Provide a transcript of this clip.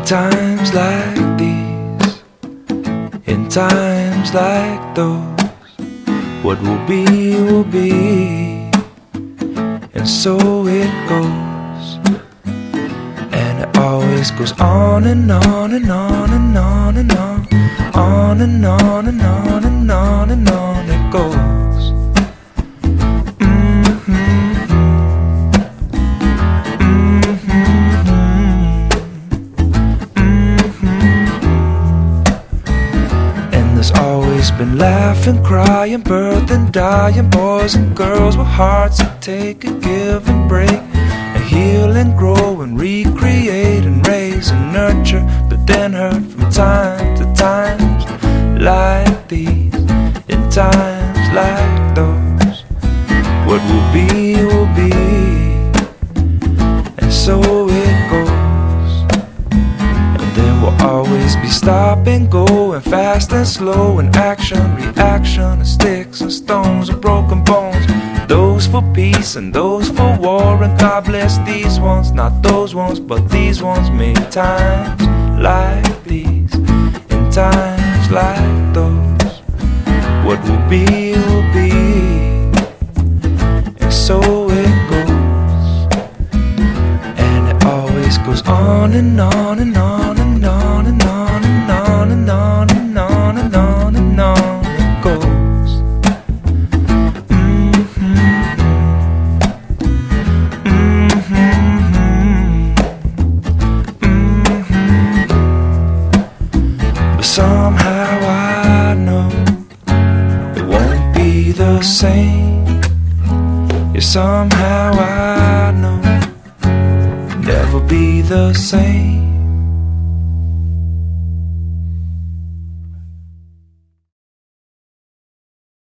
times like these, in times like those, what will be, and so it goes. And it always goes on and on and on and on and on, on and on and on and on and on it goes. Been laughing, crying, birthing, dying, boys and girls with hearts that take and give and break, and heal and grow and recreate and raise and nurture, but then hurt from time to times like these, in times like those. What will be, and so it goes. Always be stop and go, and fast and slow, and action, reaction, and sticks and stones and broken bones. Those for peace and those for war, and God bless these ones, not those ones, but these ones made times like these, in times like those. What will be, and so it goes. And it always goes on and on and on and on and on and on and on and on and on and on it goes. But somehow I know it won't be the same. Yeah, somehow I know it'll never be the same.